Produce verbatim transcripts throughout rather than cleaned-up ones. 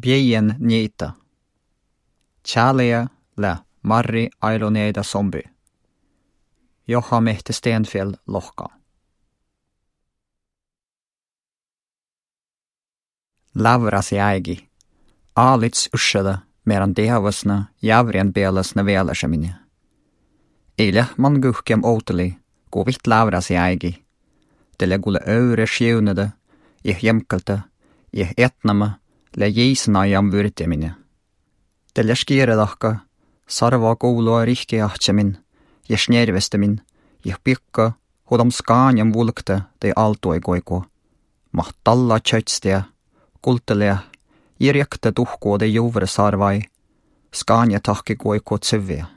bjeien njita. Tjälea lä marri ailoneida zombi. Joha mehte Stenfjell lohka. Lavras jäigi. Aalits ussada meran tehavasna jävrien pealasna vealasemine. Eile man guhkem outeli, kun vitt lavras jäigi. Tele kuule öyre sjeunede, ih jämkalta, ih etnama, le jeisnaajam vyrtemine. Tele skieredahka, sarva koulua rihkeahtsemin, ja snervestemin, ih pikka, hodam skaanjam vulkta tei altoi koiko. Mahtalla tjötstia, kultelea, irjakta tuhkuode juvre sarvai, skaanja tahki koiko tsivia.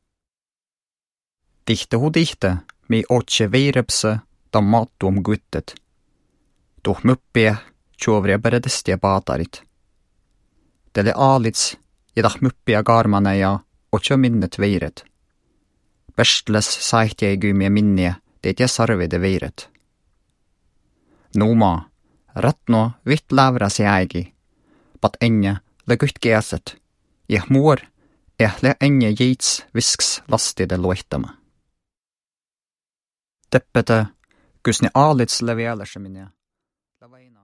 Tihte hu tihte, mi otse veirepse, ta mattuom guttet. Tuh muppia, tjovria beredestia paatarit. Tele aalits, jedach muppia karmane ja otse minnet veiret. Pestles saihtiaigymia minnia, teet sarvide veiret. Numa, ratno vitt lavras jäigi, pat enne le gyht keaset, ja muor, eh le enne jeits visks lastide loihtama. Teppete, kus ne aalits levialasemine.